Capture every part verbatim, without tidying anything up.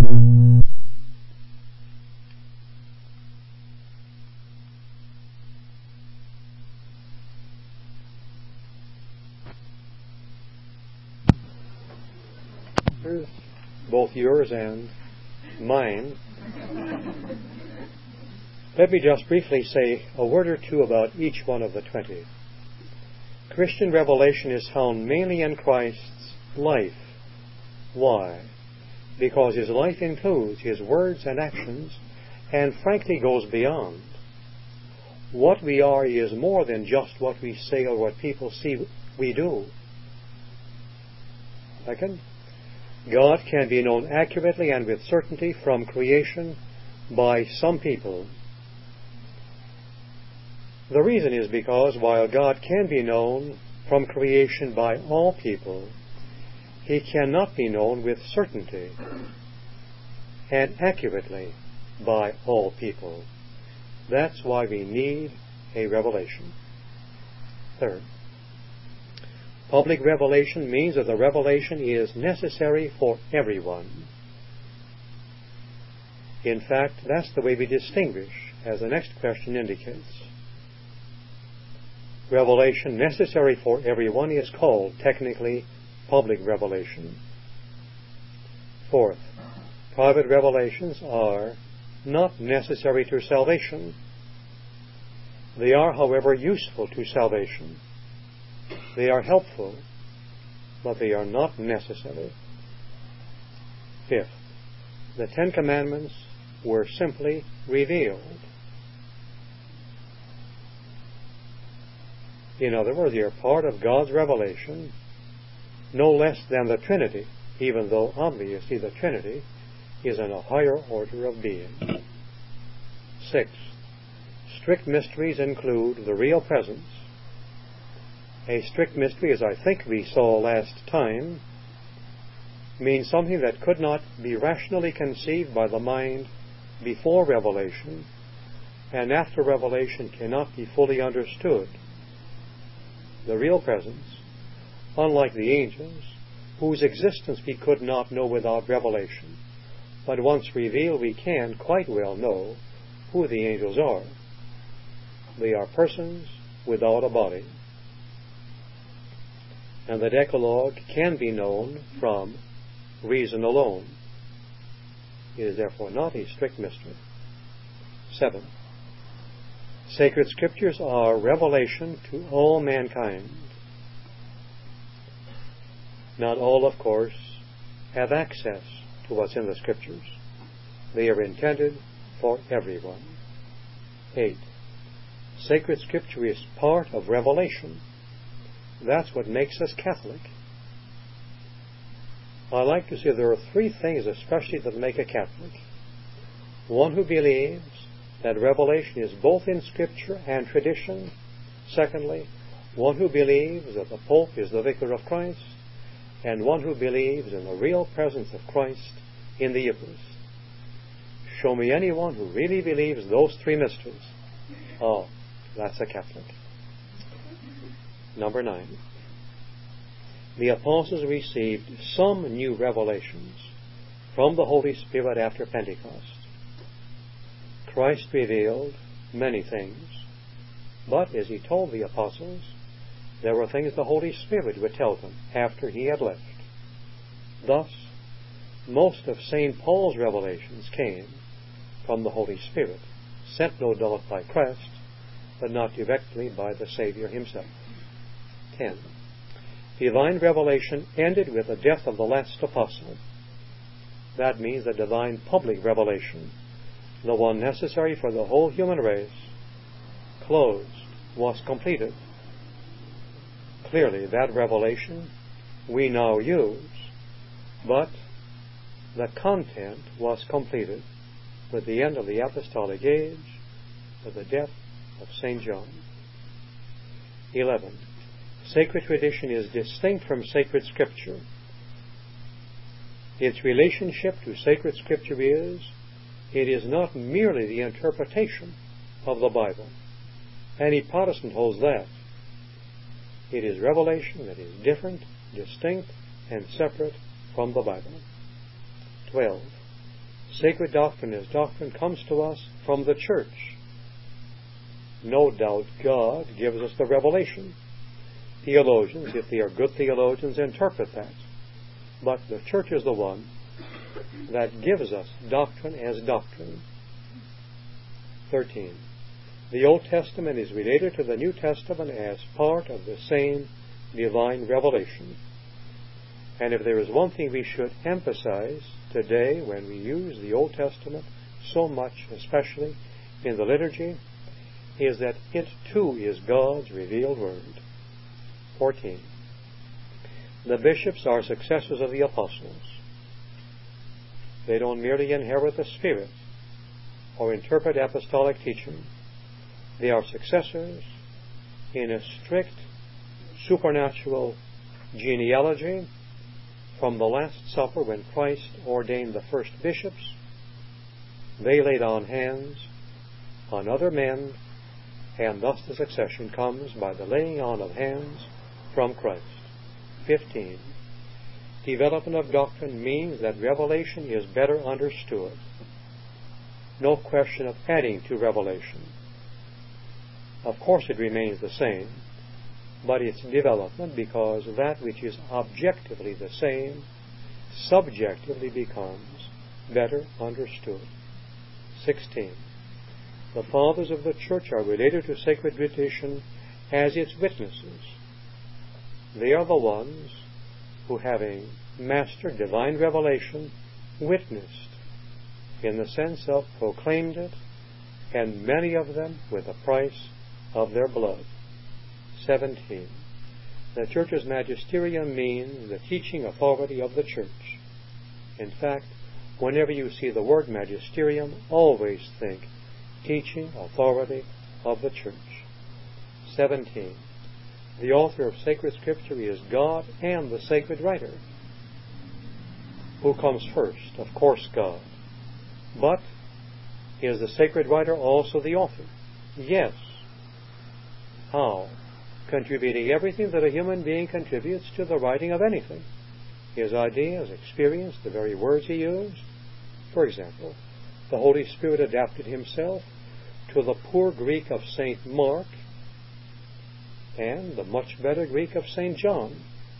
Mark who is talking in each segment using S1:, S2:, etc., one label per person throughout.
S1: Both yours and mine. Let me just briefly say a word or two about each one of the twenty. Christian revelation is found mainly in Christ's life. Why? Because His life includes His words and actions, and frankly goes beyond. What we are is more than just what we say or what people see we do. Second, God can be known accurately and with certainty from creation by some people. The reason is because while God can be known from creation by all people, He cannot be known with certainty and accurately by all people. That's why we need a revelation. Third, public revelation means that the revelation is necessary for everyone. In fact, that's the way we distinguish, as the next question indicates. Revelation necessary for everyone is called, technically, public revelation. Fourth, private revelations are not necessary to salvation. They are, however, useful to salvation. They are helpful, but they are not necessary. Fifth, the Ten Commandments were simply revealed. In other words, they are part of God's revelation, no less than the Trinity, even though obviously the Trinity is in a higher order of being. Sixth, strict mysteries include the real presence. A strict mystery, as I think we saw last time, means something that could not be rationally conceived by the mind before revelation, and after revelation cannot be fully understood. The real presence, unlike the angels, whose existence we could not know without revelation, but once revealed we can quite well know who the angels are. They are persons without a body. And the Decalogue can be known from reason alone. It is therefore not a strict mystery. Seven, sacred scriptures are revelation to all mankind. Not all, of course, have access to what's in the scriptures. They are intended for everyone. Eight, sacred scripture is part of revelation. That's what makes us Catholic. I like to say there are three things especially that make a Catholic. One who believes that revelation is both in Scripture and tradition. Secondly, one who believes that the Pope is the Vicar of Christ. And one who believes in the real presence of Christ in the Eucharist. Show me anyone who really believes those three mysteries. Oh, that's a Catholic. Number nine. The apostles received some new revelations from the Holy Spirit after Pentecost. Christ revealed many things, but as He told the apostles, there were things the Holy Spirit would tell them after He had left. Thus, most of Saint Paul's revelations came from the Holy Spirit, sent no doubt by Christ, but not directly by the Savior Himself. Ten. Divine revelation ended with the death of the last apostle. That means the divine public revelation, the one necessary for the whole human race, closed, was completed. Clearly, that revelation we now use, but the content was completed with the end of the apostolic age, with the death of Saint John. Eleven. Sacred tradition is distinct from sacred scripture. Its relationship to sacred scripture is, it is not merely the interpretation of the Bible. Any Protestant holds that. It is revelation that is different, distinct, and separate from the Bible. Twelve. Sacred doctrine as doctrine comes to us from the church. No doubt God gives us the revelation. Theologians, if they are good theologians, interpret that. But the church is the one that gives us doctrine as doctrine. thirteen. The Old Testament is related to the New Testament as part of the same divine revelation. And if there is one thing we should emphasize today when we use the Old Testament so much, especially in the liturgy, is that it too is God's revealed Word. fourteen. The bishops are successors of the apostles. They don't merely inherit the Spirit or interpret apostolic teaching. They are successors in a strict supernatural genealogy from the Last Supper when Christ ordained the first bishops. They laid on hands on other men, and thus the succession comes by the laying on of hands from Christ. fifteen. Development of doctrine means that revelation is better understood. No question of adding to revelation. Of course it remains the same, but it's development because that which is objectively the same subjectively becomes better understood. sixteen. The fathers of the church are related to sacred tradition as its witnesses. They are the ones who, having mastered divine revelation, witnessed, in the sense of proclaimed it, and many of them with the price of their blood. seventeen. The church's magisterium means the teaching authority of the church. In fact, whenever you see the word magisterium, always think teaching authority of the church. seventeen. The author of sacred scripture is God and the sacred writer. Who comes first? Of course, God. But is the sacred writer also the author? Yes. How? Contributing everything that a human being contributes to the writing of anything. His ideas, experience, the very words he used. For example, the Holy Spirit adapted himself to the poor Greek of Saint Mark and the much better Greek of Saint John.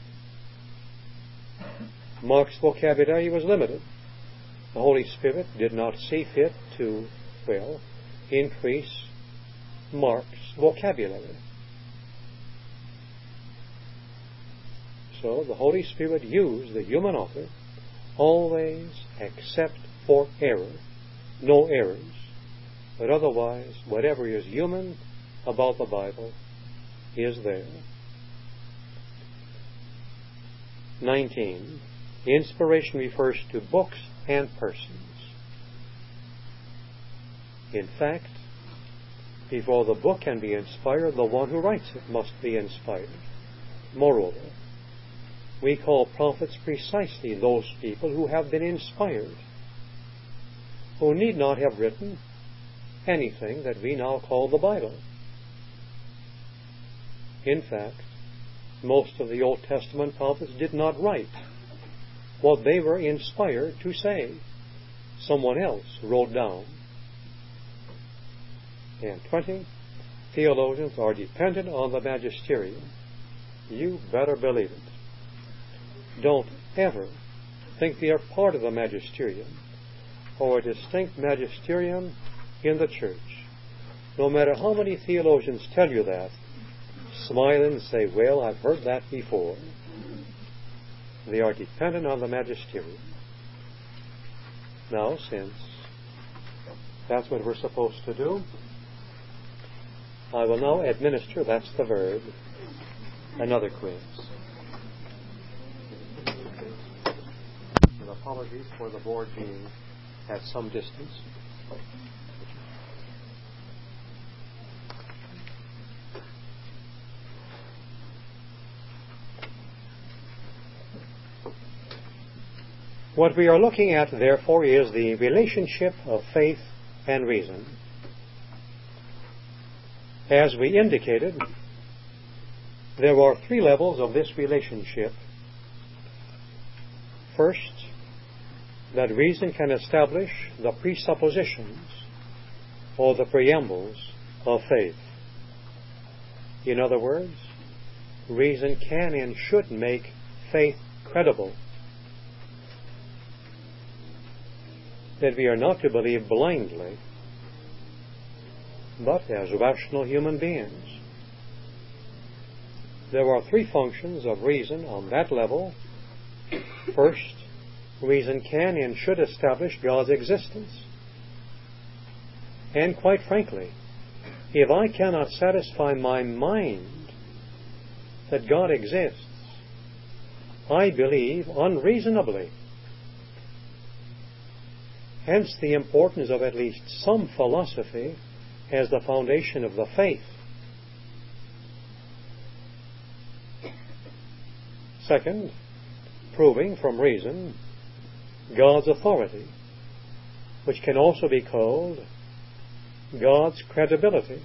S1: Mark's vocabulary was limited. The Holy Spirit did not see fit to, well, increase Mark's vocabulary. So the Holy Spirit used the human author always except for error. No errors. But otherwise, whatever is human about the Bible is there. nineteen. Inspiration refers to books and persons. In fact, before the book can be inspired, the one who writes it must be inspired. Moreover, we call prophets precisely those people who have been inspired, who need not have written anything that we now call the Bible. In fact, most of the Old Testament prophets did not write what they were inspired to say. Someone else wrote down. And twenty, theologians are dependent on the magisterium. You better believe it. Don't ever think they are part of the magisterium or a distinct magisterium in the church. No matter how many theologians tell you that, smile and say, well, I've heard that before. They are dependent on the magisterium. Now, since that's what we're supposed to do, I will now administer, that's the verb, another quiz. And apologies for the board being at some distance. What we are looking at, therefore, is the relationship of faith and reason. As we indicated, there are three levels of this relationship. First, that reason can establish the presuppositions or the preambles of faith. In other words, reason can and should make faith credible. That we are not to believe blindly, but as rational human beings. There are three functions of reason on that level. First, reason can and should establish God's existence. And quite frankly, if I cannot satisfy my mind that God exists, I believe unreasonably. Hence the importance of at least some philosophy as the foundation of the faith. Second, proving from reason God's authority, which can also be called God's credibility,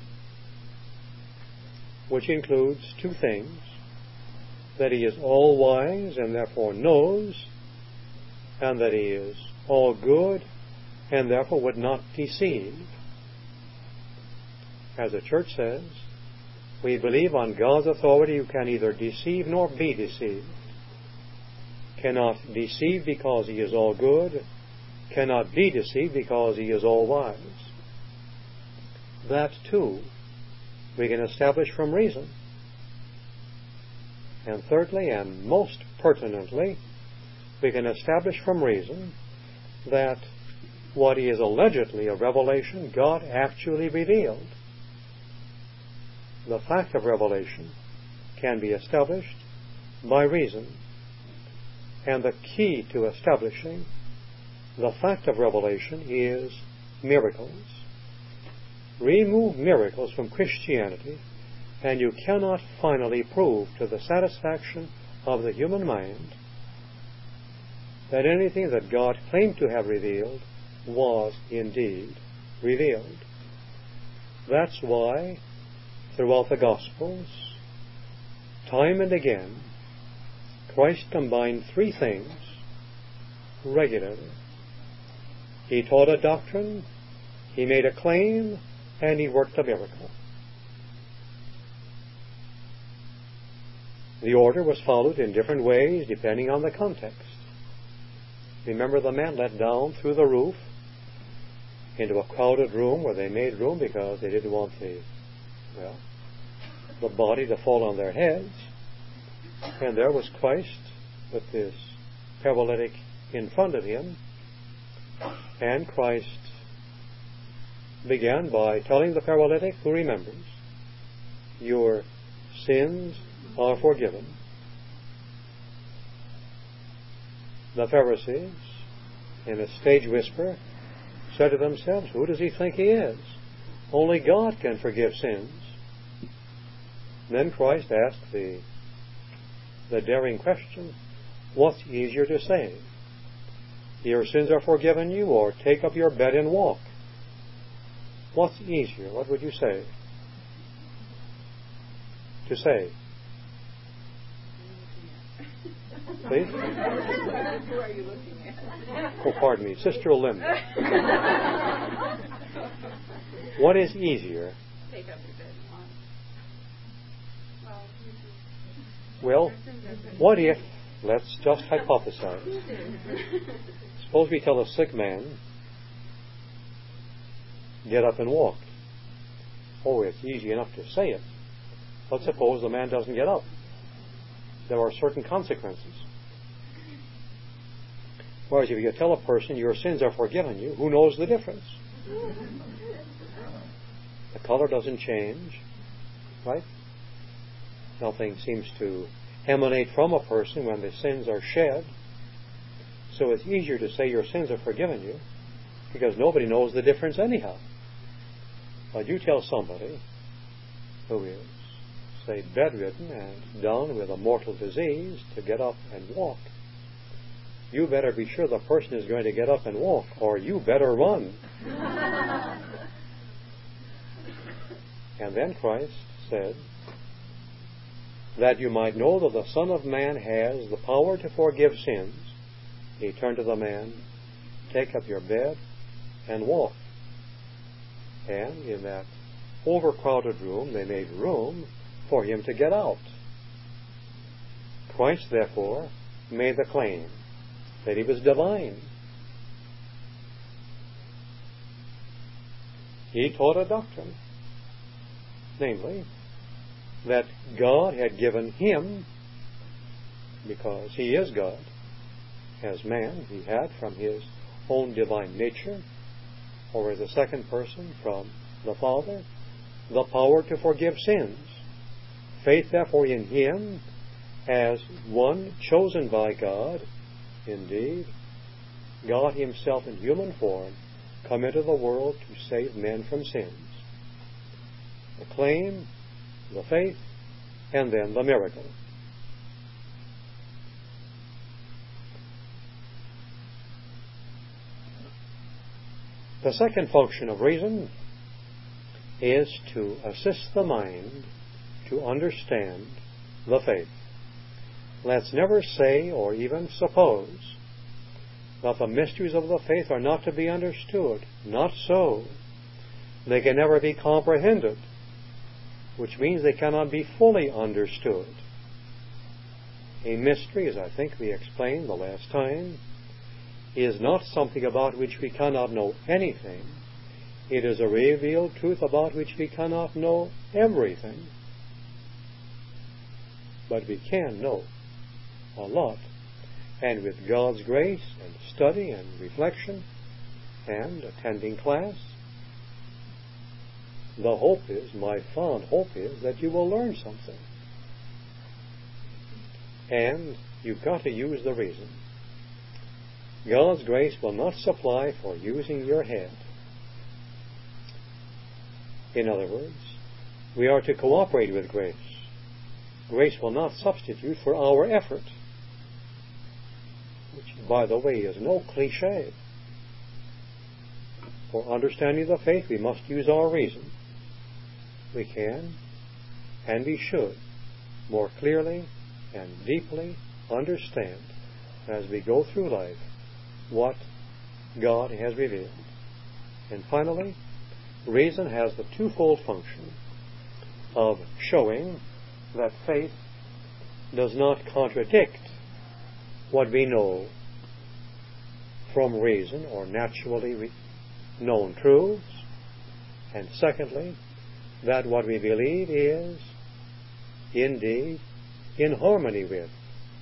S1: which includes two things: that He is all-wise and therefore knows, and that He is all-good and therefore would not deceive. As the Church says, we believe on God's authority who can neither deceive nor be deceived, cannot deceive because He is all-good, cannot be deceived because He is all-wise. That, too, we can establish from reason. And thirdly, and most pertinently, we can establish from reason that what is allegedly a revelation, God actually revealed. The fact of revelation can be established by reason. And the key to establishing the fact of revelation is miracles. Remove miracles from Christianity, and you cannot finally prove to the satisfaction of the human mind that anything that God claimed to have revealed was indeed revealed. That's why, throughout the Gospels, time and again, Christ combined three things regularly. He taught a doctrine, He made a claim, and He worked a miracle. The order was followed in different ways depending on the context. Remember the man let down through the roof into a crowded room where they made room because they didn't want the, well, the body to fall on their heads. And there was Christ with this paralytic in front of Him. And Christ began by telling the paralytic, who remembers, your sins are forgiven. The Pharisees, in a stage whisper, said to themselves, who does he think he is? Only God can forgive sins. And then Christ asked the, the daring question, what's easier to say? Your sins are forgiven you, or take up your bed and walk? What's easier? What would you say? To say. Please?
S2: Who are you looking at?
S1: Oh, pardon me. Sister Linda. What is easier?
S2: Take up your bed and walk.
S1: Well, what if, let's just hypothesize. Suppose we tell a sick man, get up and walk. Oh, it's easy enough to say it. Let's suppose the man doesn't get up. There are certain consequences. Whereas if you tell a person your sins are forgiven you, who knows the difference? The color doesn't change, right? Nothing seems to emanate from a person when the sins are shed. So it's easier to say your sins are forgiven you because nobody knows the difference anyhow. But you tell somebody who is, say, bedridden and down with a mortal disease to get up and walk, you better be sure the person is going to get up and walk, or you better run. And then Christ said, that you might know that the Son of Man has the power to forgive sins. He turned to the man, take up your bed and walk. And in that overcrowded room, they made room for him to get out. Christ, therefore, made the claim that he was divine. He taught a doctrine, namely, that God had given him, because he is God, as man, he had from his own divine nature, or as a second person from the Father, the power to forgive sins. Faith, therefore, in him as one chosen by God, indeed, God himself in human form, come into the world to save men from sins. The claim, the faith, and then the miracle. The second function of reason is to assist the mind to understand the faith. Let's never say or even suppose that the mysteries of the faith are not to be understood. Not so. They can never be comprehended, which means they cannot be fully understood. A mystery, as I think we explained the last time, is not something about which we cannot know anything. It is a revealed truth about which we cannot know everything. But we can know a lot. And with God's grace and study and reflection and attending class, the hope is, my fond hope is, that you will learn something. And you've got to use the reason. God's grace will not supply for using your head. In other words, we are to cooperate with grace. Grace will not substitute for our effort, which, by the way, is no cliché. For understanding the faith, we must use our reason. We can, and we should, more clearly and deeply understand as we go through life what God has revealed. And finally, reason has the twofold function of showing that faith does not contradict what we know from reason or naturally re- known truths, and secondly, that what we believe is indeed in harmony with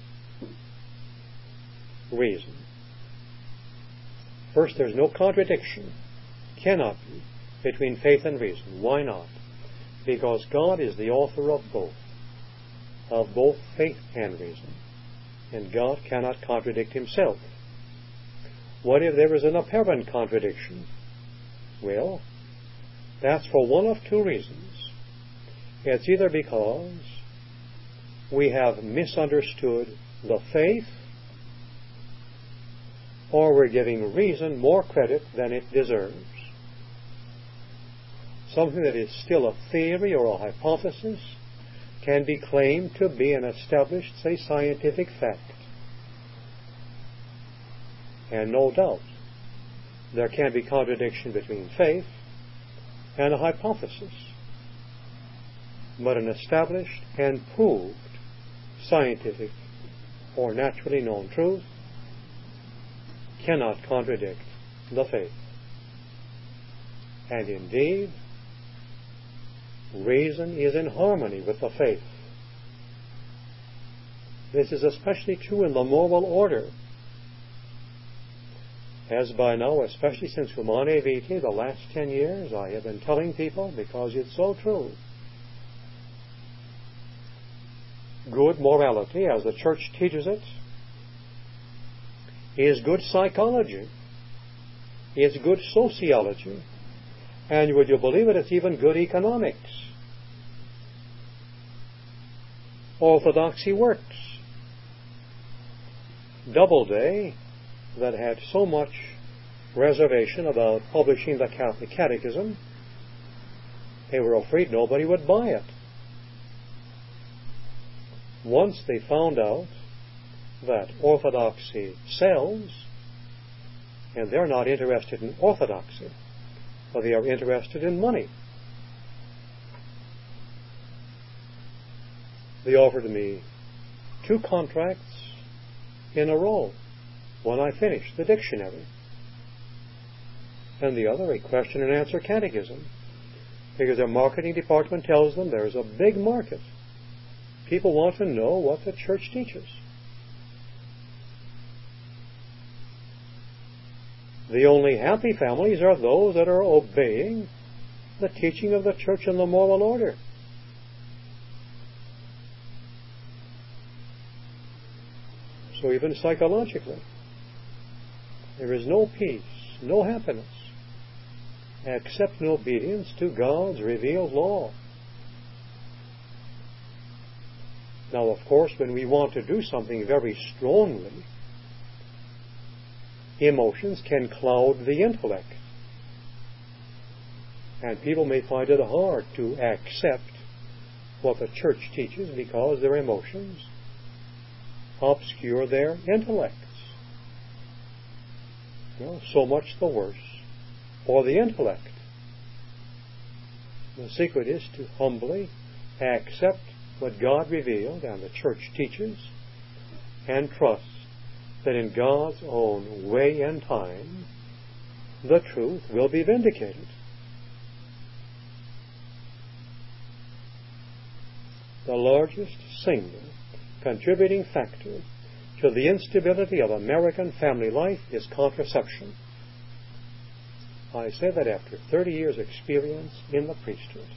S1: reason. First, there's no contradiction, cannot be, between faith and reason. Why not? Because God is the author of both, of both faith and reason, and God cannot contradict himself. What if there is an apparent contradiction? Well, that's for one of two reasons. It's either because we have misunderstood the faith, or we're giving reason more credit than it deserves. Something that is still a theory or a hypothesis can be claimed to be an established, say, scientific fact. And no doubt, there can be contradiction between faith and a hypothesis. But an established and proved scientific or naturally known truth cannot contradict the faith. And indeed, reason is in harmony with the faith. This is especially true in the moral order, as by now, especially since Humanae Vitae, the last ten years, I have been telling people, because it's so true. Good morality, as the Church teaches it, is good psychology, it's good sociology, and would you believe it, it's even good economics. Orthodoxy works. Doubleday, that had so much reservation about publishing the Catholic Catechism, they were afraid nobody would buy it. Once they found out that orthodoxy sells, And they're not interested in orthodoxy, but they are interested in money. They offered me two contracts in a row. One I finished, the dictionary, and the other a question and answer catechism, because their marketing department tells them there's a big market. People want to know what the church teaches. The only happy families are those that are obeying the teaching of the church and the moral order. So even psychologically, there is no peace, no happiness, except in obedience to God's revealed law. Now, of course, when we want to do something very strongly, emotions can cloud the intellect. And people may find it hard to accept what the church teaches because their emotions obscure their intellects. Well, so much the worse for the intellect. The secret is to humbly accept what God revealed and the church teaches and trust that in God's own way and time the truth will be vindicated. The largest single contributing factor to the instability of American family life is contraception. I say that after thirty years' experience in the priesthood.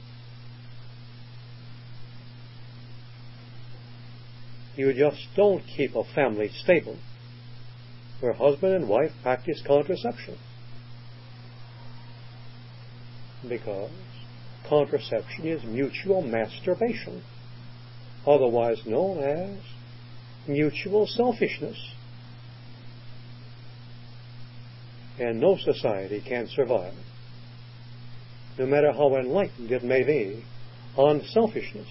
S1: You just don't keep a family stable where husband and wife practice contraception, because contraception is mutual masturbation, otherwise known as mutual selfishness. And no society can survive, no matter how enlightened it may be, on selfishness.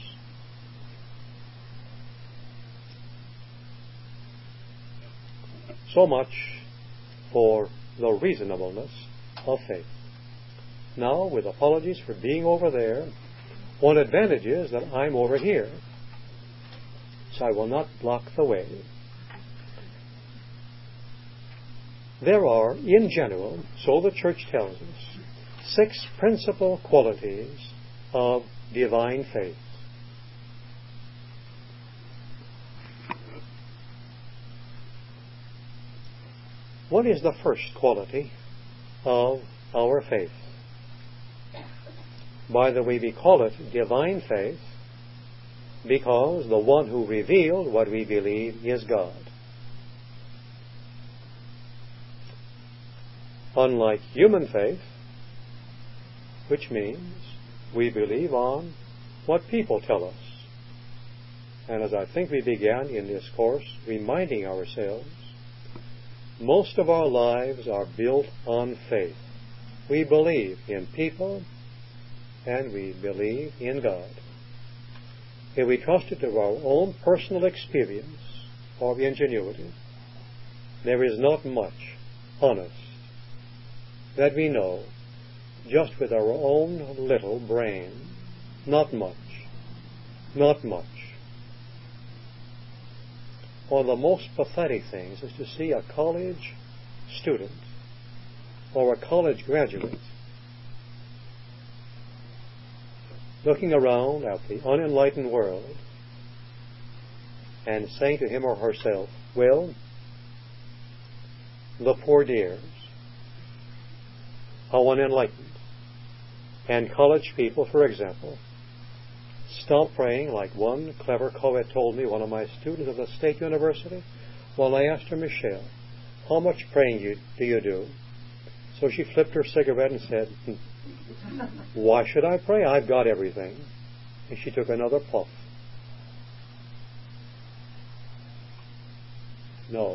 S1: So much for the reasonableness of faith. Now, with apologies for being over there, one advantage is that I'm over here, so I will not block the way. There are, in general, so the Church tells us, six principal qualities of divine faith. What is the first quality of our faith? By the way, we call it divine faith because the one who revealed what we believe is God. Unlike human faith, which means we believe on what people tell us. And as I think we began in this course, reminding ourselves, most of our lives are built on faith. We believe in people and we believe in God. If we trusted to our own personal experience or ingenuity, there is not much honest that we know just with our own little brain. Not much. Not much. One of the most pathetic things is to see a college student or a college graduate looking around at the unenlightened world and saying to him or herself, well, the poor dears, how unenlightened. And college people, for example, stop praying, like one clever co-ed told me, one of my students at the State University. Well, I asked her, Michelle, how much praying you, do you do? So she flipped her cigarette and said, why should I pray? I've got everything. And she took another puff. No.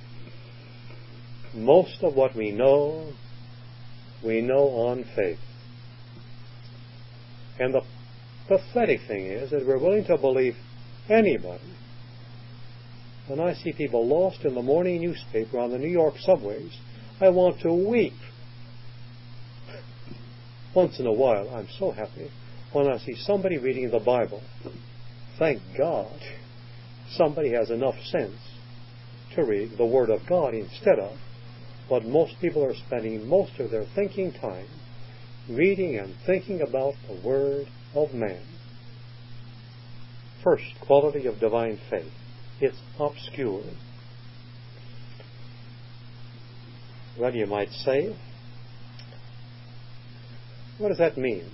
S1: Most of what we know, we know on faith. And the pathetic thing is that we're willing to believe anybody. When I see people lost in the morning newspaper on the New York subways, I want to weep. Once in a while, I'm so happy when I see somebody reading the Bible. Thank God somebody has enough sense to read the Word of God instead of what most people are spending most of their thinking time reading and thinking about the Word of man. First quality of divine faith, it's obscure. Well, you might say, what does that mean?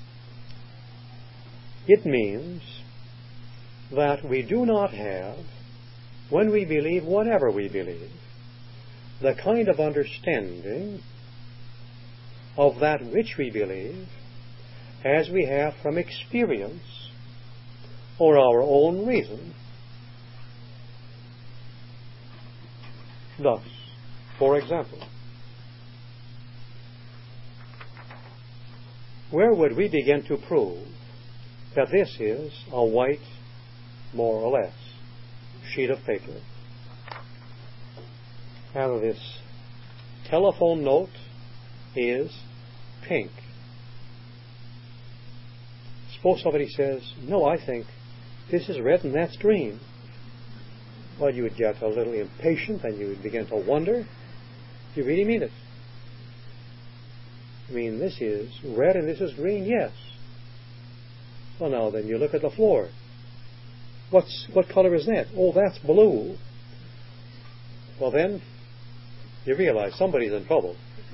S1: It means that we do not have, when we believe whatever we believe, the kind of understanding of that which we believe as we have from experience or our own reason. Thus, for example, where would we begin to prove that this is a white, more or less, sheet of paper, and this telephone note is pink? Suppose somebody says, no, I think this is red and that's green. Well, you would get a little impatient and you would begin to wonder, do you really mean it? I mean, this is red and this is green, yes. Well, now then you look at the floor. What's what color is that? Oh, that's blue. Well, then you realize somebody's in trouble.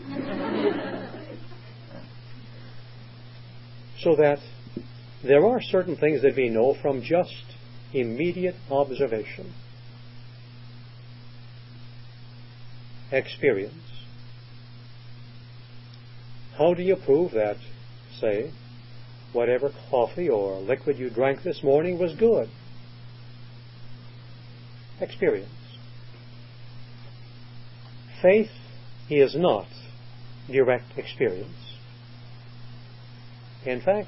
S1: So that there are certain things that we know from just immediate observation, experience. How do you prove that, say, whatever coffee or liquid you drank this morning was good? Experience. Faith is not direct experience. In fact,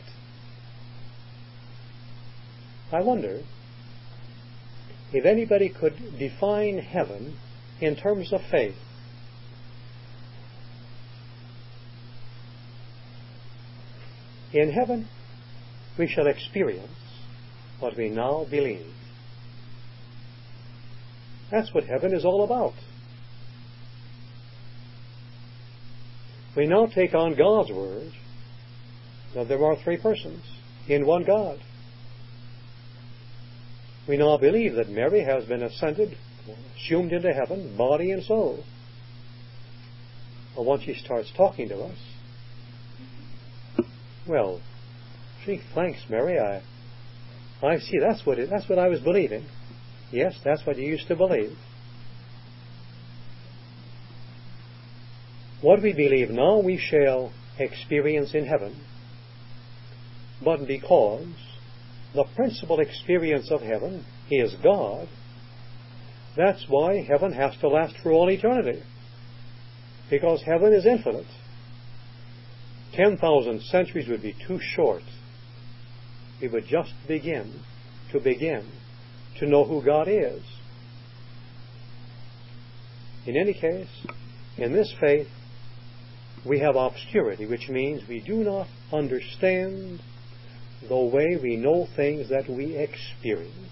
S1: I wonder if anybody could define heaven in terms of faith. In heaven, we shall experience what we now believe. That's what heaven is all about. We now take on God's word that there are three persons in one God. We now believe that Mary has been ascended, assumed into heaven, body and soul. Well, once she starts talking to us, well, gee, thanks, Mary. I, I see. That's what it, that's what I was believing. Yes, that's what you used to believe. What we believe now, we shall experience in heaven. But because the principal experience of heaven is God, that's why heaven has to last for all eternity. Because heaven is infinite. Ten thousand centuries would be too short. We would just begin to begin to know who God is. In any case, in this faith, we have obscurity, which means we do not understand the way we know things that we experience.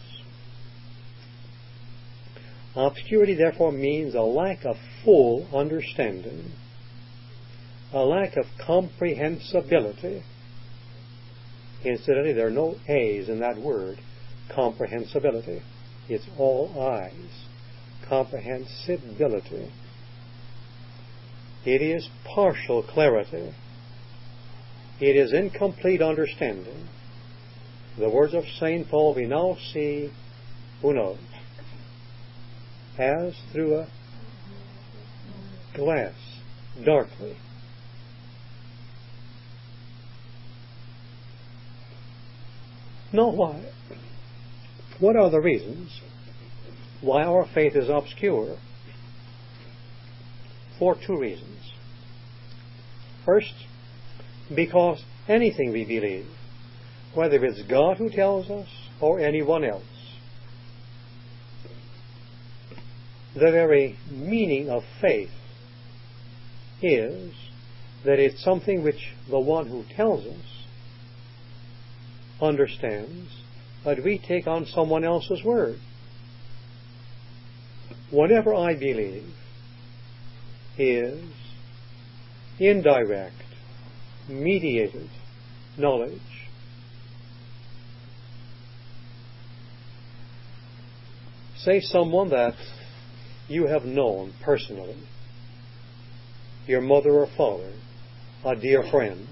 S1: Obscurity, therefore, means a lack of full understanding, a lack of comprehensibility. Incidentally, there are no A's in that word, comprehensibility. It's all I's. Comprehensibility. It is partial clarity. It is incomplete understanding. The words of Saint Paul, we now see, who knows, as through a glass, darkly. Now, why? What are the reasons why our faith is obscure? For two reasons. First, because anything we believe, whether it's God who tells us or anyone else, the very meaning of faith is that it's something which the one who tells us understands, but we take on someone else's word. Whatever I believe is indirect, mediated knowledge. Say someone that you have known personally, your mother or father, a dear friend,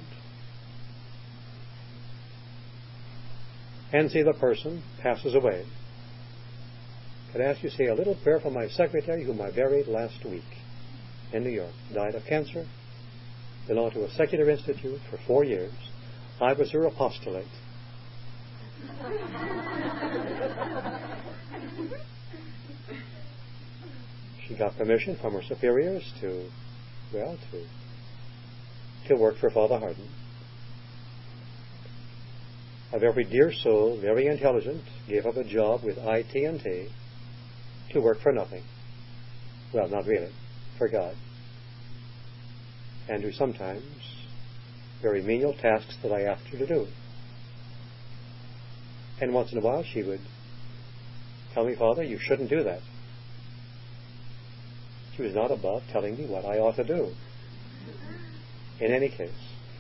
S1: and say the person passes away. Could I ask you to say a little prayer for my secretary whom I buried last week in New York? Died of cancer, belonged to a secular institute for four years. I was her apostolate. She got permission from her superiors to, well, to, to work for Father Hardin. A very dear soul, very intelligent, gave up a job with I T and T to work for nothing. Well, not really, for God. And do sometimes very menial tasks that I asked her to do. And once in a while she would tell me, Father, you shouldn't do that. She was not above telling me what I ought to do. In any case,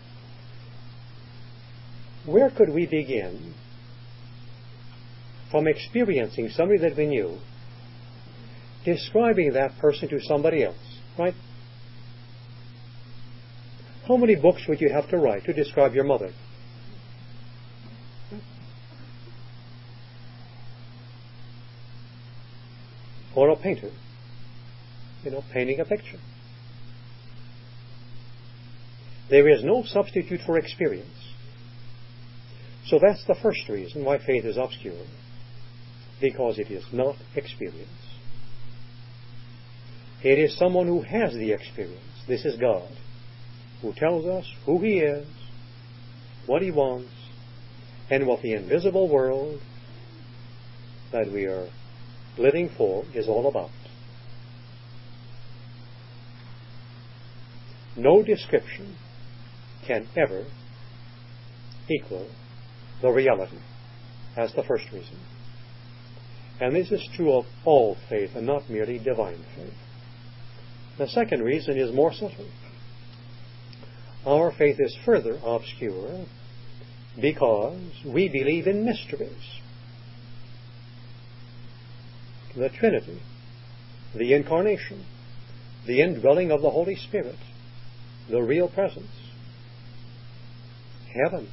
S1: where could we begin from experiencing somebody that we knew, describing that person to somebody else, right? How many books would you have to write to describe your mother? Or a painter, you know, painting a picture. There is no substitute for experience. So that's the first reason why faith is obscure, because it is not experience. It is someone who has the experience. This is God, who tells us who He is, what He wants, and what the invisible world that we are living for is all about. No description can ever equal the reality. That's the first reason. And this is true of all faith and not merely divine faith. The second reason is more subtle. Our faith is further obscure because we believe in mysteries. The Trinity, the Incarnation, the indwelling of the Holy Spirit, the real presence, heaven,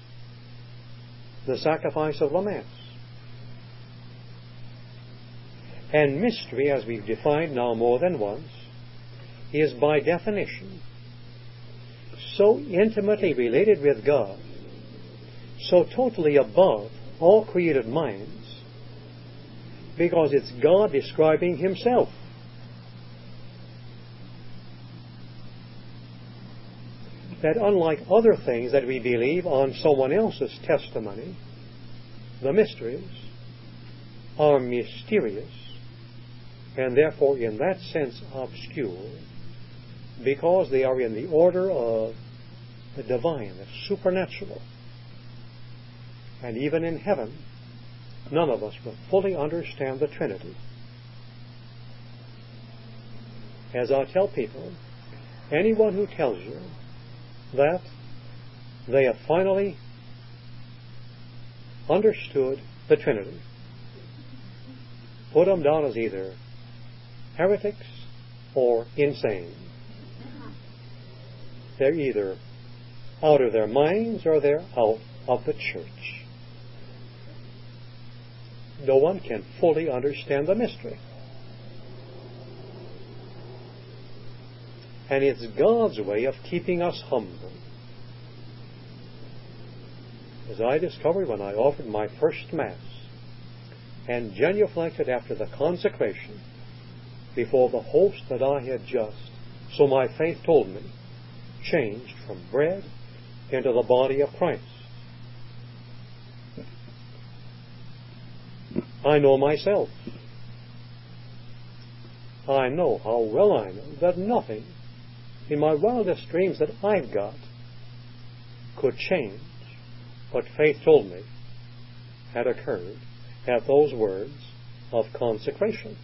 S1: the sacrifice of the Mass. And mystery, as we've defined now more than once, is by definition so intimately related with God, so totally above all created minds, because it's God describing Himself. That unlike other things that we believe on someone else's testimony, the mysteries are mysterious and therefore in that sense obscure, because they are in the order of the divine, the supernatural. And even in heaven, none of us will fully understand the Trinity. As I tell people, anyone who tells you that they have finally understood the Trinity, put them down as either heretics or insane. They're either out of their minds or they're out of the church. No one can fully understand the mystery. And it's God's way of keeping us humble. As I discovered when I offered my first Mass and genuflected after the consecration before the host that I had just, so my faith told me, changed from bread into the body of Christ. I know myself. I know how well I know that nothing in my wildest dreams that I've got could change what faith told me had occurred at those words of consecration.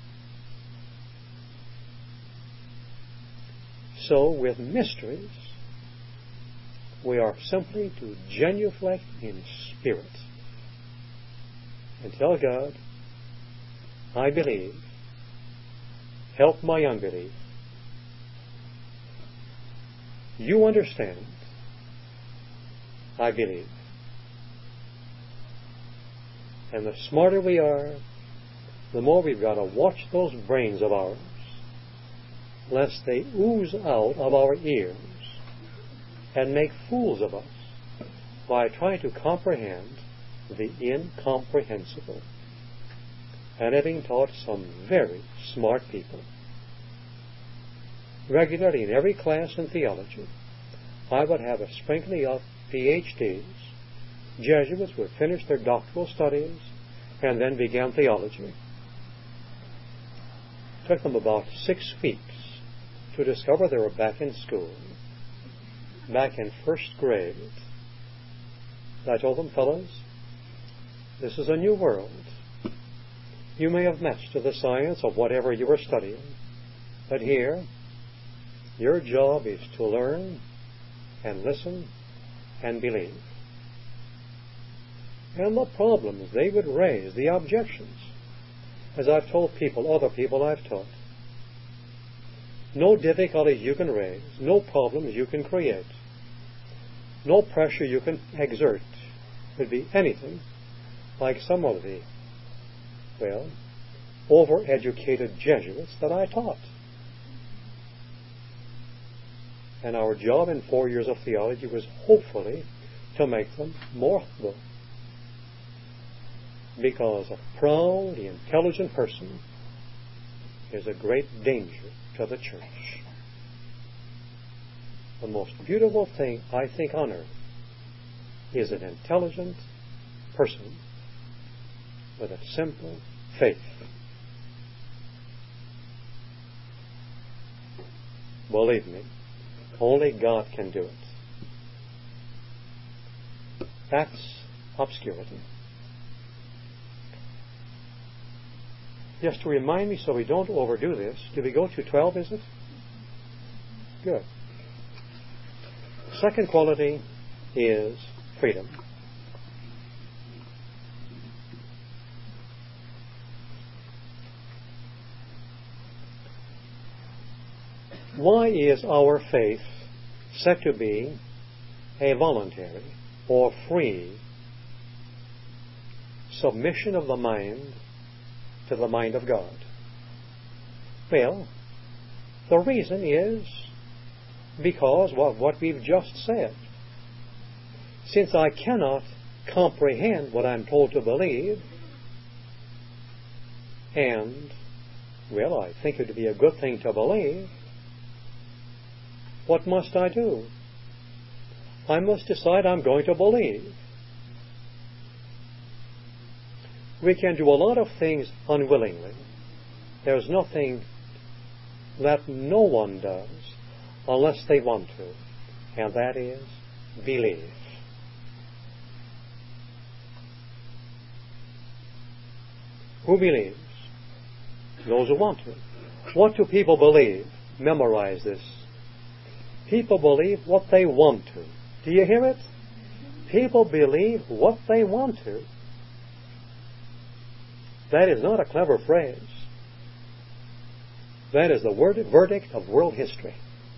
S1: So with mysteries, we are simply to genuflect in spirit and tell God, I believe, help my unbelief. You understand, I believe. And the smarter we are, the more we've got to watch those brains of ours, lest they ooze out of our ears and make fools of us by trying to comprehend the incomprehensible. And having taught some very smart people, regularly in every class in theology, I would have a sprinkling of P H Ds. Jesuits would finish their doctoral studies and then began theology. It took them about six weeks to discover they were back in school, back in first grade. I told them, fellows, this is a new world. You may have mastered the science of whatever you were studying, but here, your job is to learn and listen and believe. And the problems they would raise, the objections, as I've told people, other people I've taught, no difficulties you can raise, no problems you can create, no pressure you can exert would be anything like some of the, well, overeducated Jesuits that I taught. And our job in four years of theology was hopefully to make them more humble. Because a proud, intelligent person is a great danger to the church. The most beautiful thing, I think, on earth is an intelligent person with a simple faith. Believe me, only God can do it. That's obscurity. Just to remind me so we don't overdo this, did we go to twelve, is it? Good. Second quality is freedom. Why is our faith said to be a voluntary or free submission of the mind to the mind of God? Well, the reason is because of what we've just said. Since I cannot comprehend what I'm told to believe, and, well, I think it would be a good thing to believe, what must I do? I must decide I'm going to believe. We can do a lot of things unwillingly. There's nothing that no one does unless they want to, and that is believe. Who believes? Those who want to. What do people believe? Memorize this. People believe what they want to. Do you hear it? People believe what they want to. That is not a clever phrase. That is the word, verdict of world history.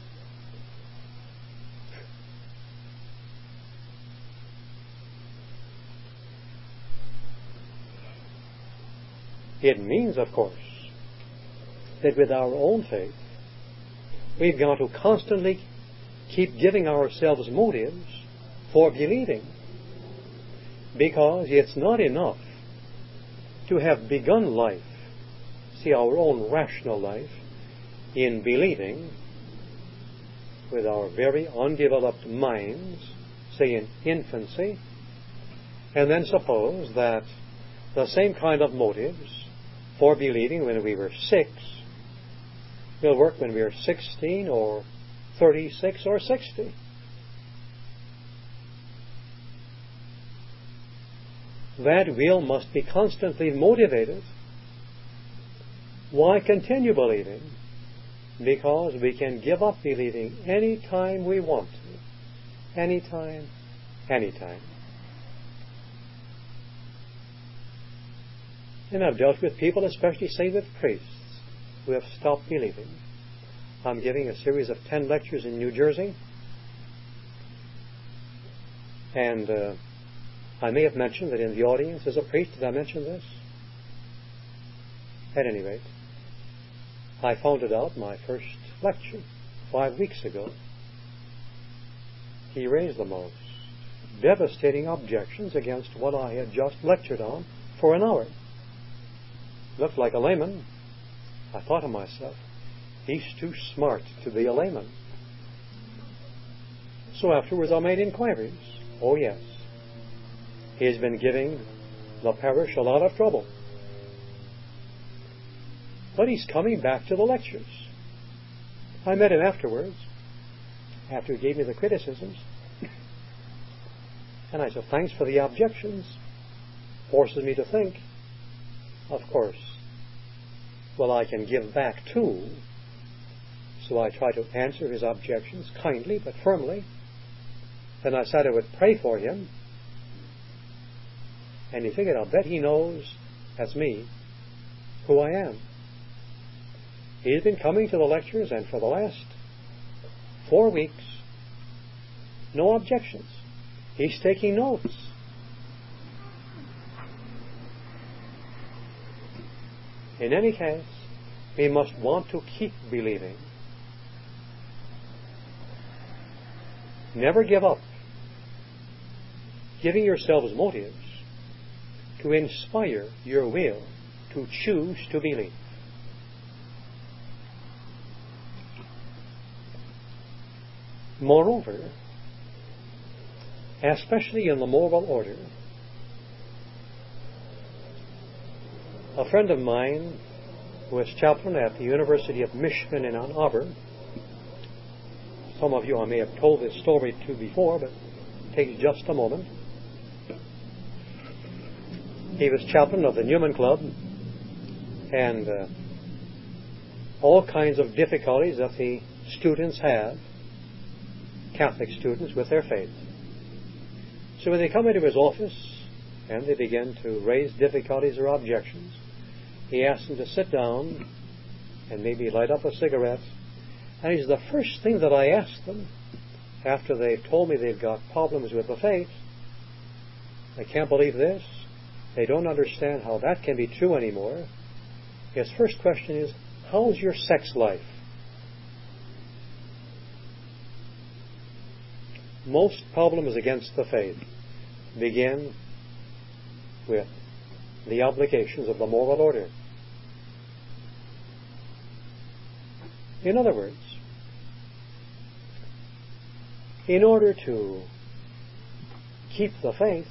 S1: It means, of course, that with our own faith, we've got to constantly keep giving ourselves motives for believing. Because it's not enough to have begun life, see our own rational life, in believing with our very undeveloped minds, say in infancy, and then suppose that the same kind of motives for believing when we were six will work when we are sixteen or thirty-six, or sixty. That will must be constantly motivated. Why continue believing? Because we can give up believing any time we want to. Anytime, anytime. And I've dealt with people, especially say with priests, who have stopped believing. I'm giving a series of ten lectures in New Jersey. And uh, I may have mentioned that in the audience is a priest. Did I mention this? At any rate, I found it out my first lecture five weeks ago. He raised the most devastating objections against what I had just lectured on for an hour. Looked like a layman. I thought to myself, he's too smart to be a layman. So afterwards I made inquiries. Oh yes, he has been giving the parish a lot of trouble. But he's coming back to the lectures. I met him afterwards, after he gave me the criticisms. And I said, thanks for the objections. Forces me to think. Of course, well, I can give back too. So I try to answer his objections kindly but firmly. Then I said I would pray for him. And he figured, I'll bet he knows, that's me, who I am. He's been coming to the lectures, and for the last four weeks, no objections. He's taking notes. In any case, we must want to keep believing. Never give up. Giving yourselves motives to inspire your will to choose to believe. Moreover, especially in the moral order, a friend of mine who was chaplain at the University of Michigan in Ann Arbor, some of you I may have told this story to before, but it takes just a moment. He was chaplain of the Newman Club, and uh, all kinds of difficulties that the students have, Catholic students, with their faith. So when they come into his office and they begin to raise difficulties or objections, he asks them to sit down and maybe light up a cigarette. And he says, the first thing that I ask them, after they've told me they've got problems with the faith, they can't believe this, they don't understand how that can be true anymore, his first question is, how's your sex life? Most problems against the faith begin with the obligations of the moral order. In other words, in order to keep the faith,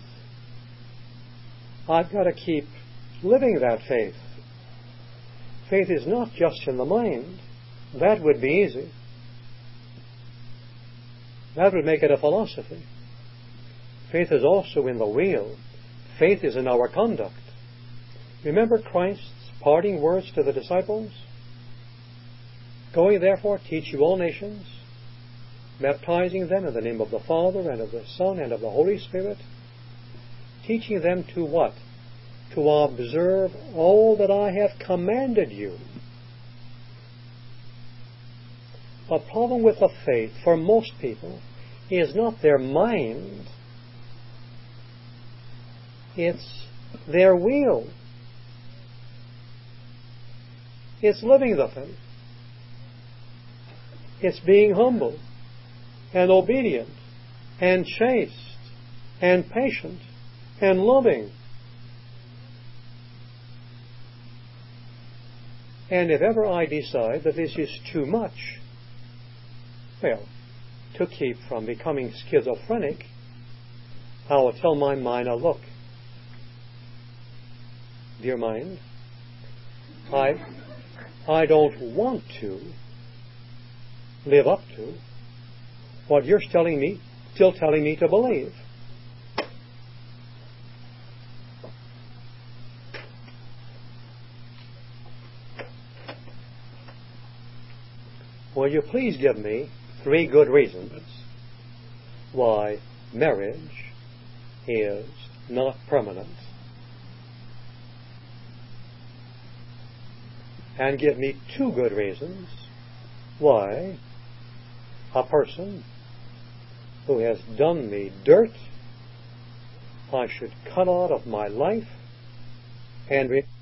S1: I've got to keep living that faith. Faith is not just in the mind. That would be easy. That would make it a philosophy. Faith is also in the will. Faith is in our conduct. Remember Christ's parting words to the disciples? Going therefore, teach you all nations, baptizing them in the name of the Father and of the Son and of the Holy Spirit, teaching them to what? To observe all that I have commanded you. The problem with the faith for most people is not their mind, it's their will. It's living the faith. It's being humble and obedient and chaste and patient and loving. And if ever I decide that this is too much, well, to keep from becoming schizophrenic, I will tell my mind, now look, dear mind, I, I don't want to live up to what you're telling me, still telling me to believe. Will you please give me three good reasons why marriage is not permanent? And give me two good reasons why a person who has done me dirt I should cut out of my life and re-